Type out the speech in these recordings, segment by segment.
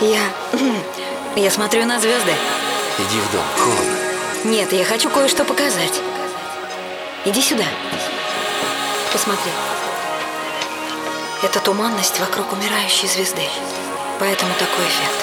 Я смотрю на звезды. Иди в дом, холодно. Нет, я хочу кое-что показать. Иди сюда. Посмотри. Это туманность вокруг умирающей звезды. Поэтому такой эффект.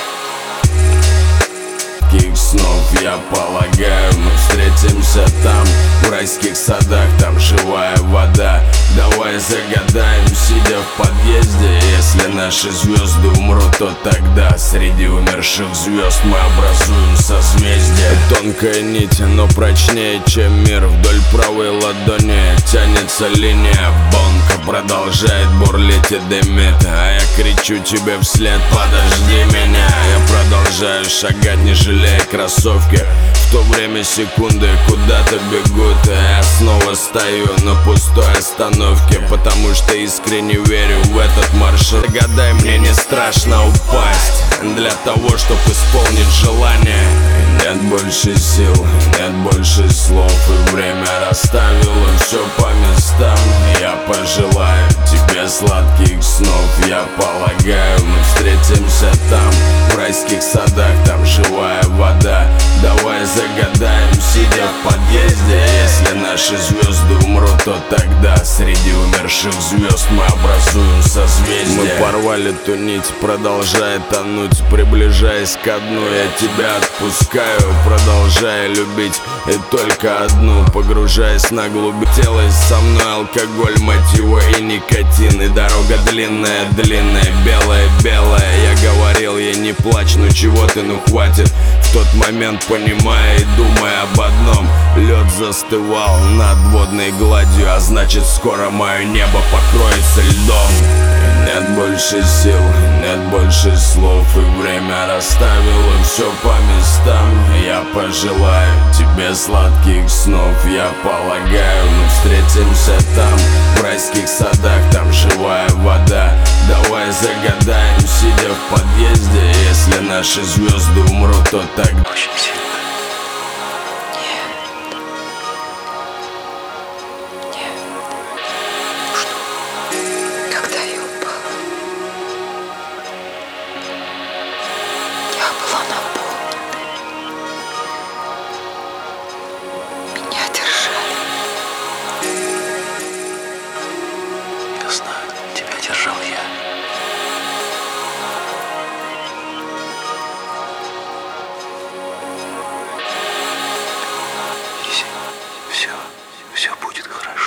Каких снов, я полагаю, мы встретимся там, в райских садах, там живая вода. Давай загадаем, сидя в подъезде. Если наши звезды умрут, то тогда среди умерших звезд мы образуем созвездие. Тонкая нить, но прочнее, чем мир. Вдоль правой ладони тянется линия. Бонг продолжает бурлить и дымит, а я кричу тебе вслед: подожди меня. Я продолжаю шагать, не жалея кроссовки. В то время секунды куда-то бегут, а я снова стою на пустой остановке, потому что искренне верю в этот маршрут. Гадай, мне не страшно упасть для того, чтобы исполнить желание. Нет больше сил, нет больше слов, и время расставило все по местам. Я пожелаю тебе сладких снов, я полагаю, мы встретимся там, в райских садах, там живая вода. Давай загадаем, сидя в подъезде. Если наши звезды умрут, то тогда среди умерших звезд мы образуем созвездие. Мы порвали ту нить, продолжая тонуть, приближаясь ко дну. Я тебя отпускаю, продолжая любить, и только одну, погружаясь на глубину. Тело со мной алкоголь, мать его, и никотин. И дорога длинная, длинная, белая, белая. Я говорил ей: не плачь, ну чего ты, ну хватит. В тот момент, понимая и думая об одном, лед застывал над водной гладью, а значит скоро мое небо покроется льдом. И нет больше сил, нет больше слов, и время расставило все по местам. Я пожелаю тебе сладких снов, я полагаю, мы встретимся там, в райских садах, там живая вода. Давай загадаем, сидя в подъезде. Если наши звезды умрут, то тогда Очень сильно. Когда я упала, я была наполнена. Меня держали. Я знаю, тебя держал я. Изи, все будет хорошо.